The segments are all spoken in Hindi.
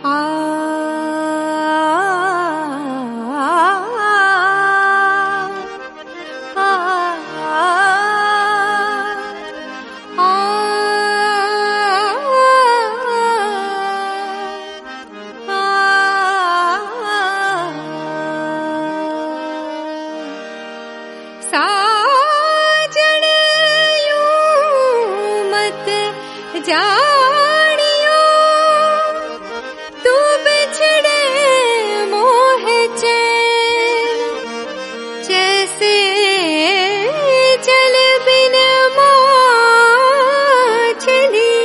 साजन यूं मत जानियो तू बिछड़े मोह चैन जैसे जल बिन मछली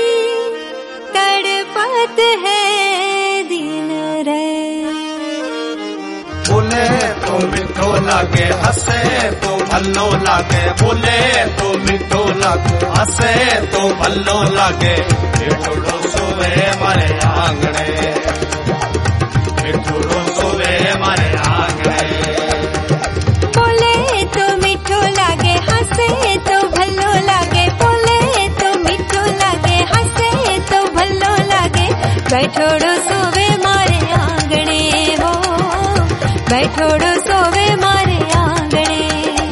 तड़पत है दिन रात। बोले तो मिठो लागे हंसे तो भल्लो लागे, बोले तो मिठो लागे हंसे तो भल्लो लागे। मिठुड़ो सोवे मारे आंगणे, मिठुड़ो सोवे मारे आंगणे। बोले तो मिठो लागे हंसे तो भल्लो लागे, बोले तो मिठो लागे हंसे तो भल्लो लागे। बैठोड़ो सोवे मारे आंगणे हो, बैठोड़ो सोवे मारे आंगणे।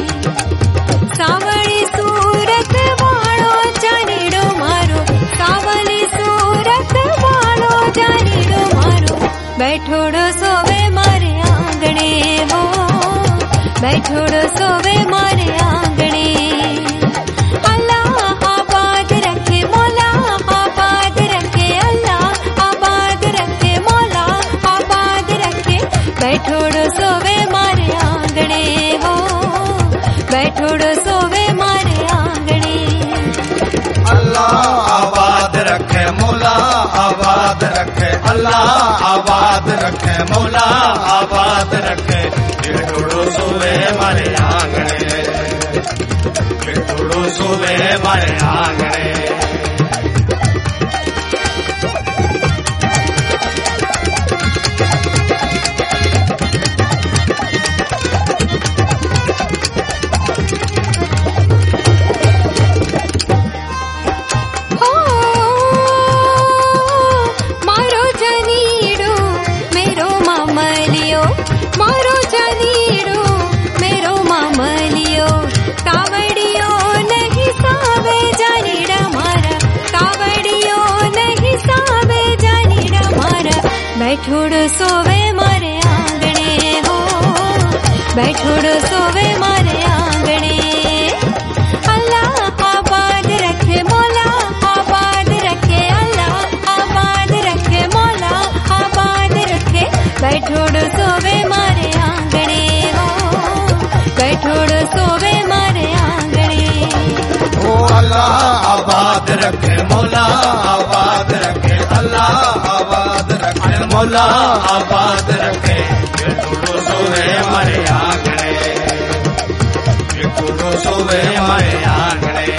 सावली सूरत वाळो जानीड़ो मारो, सावली सूरत वाळो जानीड़ो मारो। बैठोड़ो सोवे मारे आंगणे हो, बैठोड़ो सोवे मारे आंगणे। अल्लाह आबाद रखे मौला आबाद रखे, अल्लाह आबाद रखे मौला आबाद रखे। बैठोड़ो सोवे मारे आंगणे हो, बैठोड़ो सोवे मारे आंगणे। अल्लाह आबाद रखे मौला आबाद रखे, अल्लाह आबाद रखे मौला आबाद रखे। मिठुड़ो सोवे मारे आंगणे, मिठुड़ो सोवे मारे आंगणे। बैठोड़ो सोवे मारे आंगणे हो, बैठोड़ो सोवे मारे आंगणे। अल्लाह आबाद रखे मौला आबाद रखे, अल्लाह आबाद रखे मौला आबाद रखे। बैठोड़ो सोवे मारे आंगणे हो, बैठोड़ो सोवे मारे आंगणे। ओ अल्लाह आबाद रखे मौला आबाद रखे, अल्लाह आबाद रखे मौला आबाद रखे। मिठुड़ो सोवे मारे आंगणे, मिठुड़ो सोवे मारे आंगणे।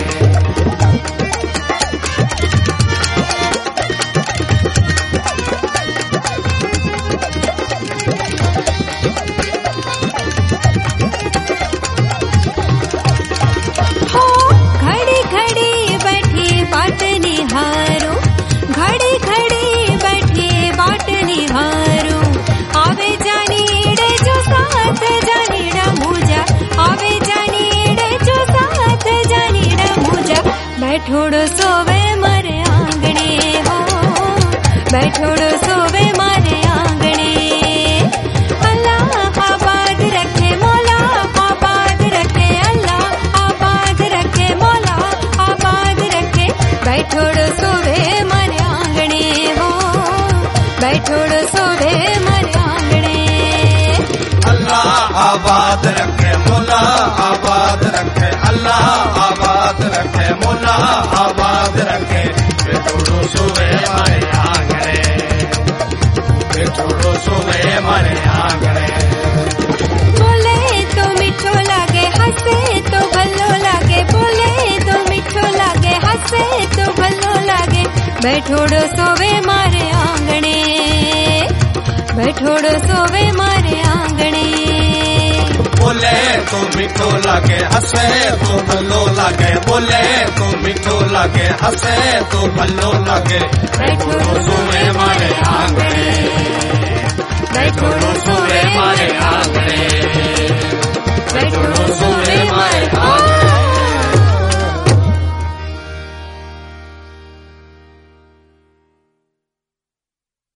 हो घड़ी घड़ी बैठी बाट निहारो, घड़ी घड़ी बैठी बाट निहारो। आवे जानीड़े जो साथ जानीड़ा मुझा, आवे जानीड़े जो साथ जानीड़ा मुझा। बैठोड़ो सोवे मारे आंगणे हो, बैठोड़ो सोवे मारे आंगणे। अल्लाह आबाद रखे मौला आबाद रखे, अल्लाह आबाद रखे मौला आबाद रखे। बैठोड़ो सोवे मारे आंगणे हो, बैठोड़ो सोवे मारे आंगणे। अल्लाह आबाद रखे मौला आबाद रखे, अल्लाह आबाद रखे मौला आबाद रखे। मिठुड़ो सोवे मारे आंगणे, मिठुड़ो सोवे मारे आंगणे। बोले तो मिठो लागे हंसे तो भल्लो लागे, बोले तो मिठो लागे हंसे तो भल्लो लागे। बैठोड़ो सोवे मारे आंगणे, बैठोड़ो सोवे मारे आंगणे। बोले तो मीठो लागे हसे तो भलो लागे बोले तो मीठो लागे हसे तो भलो लागे बैठो सोवे मारे आंगणे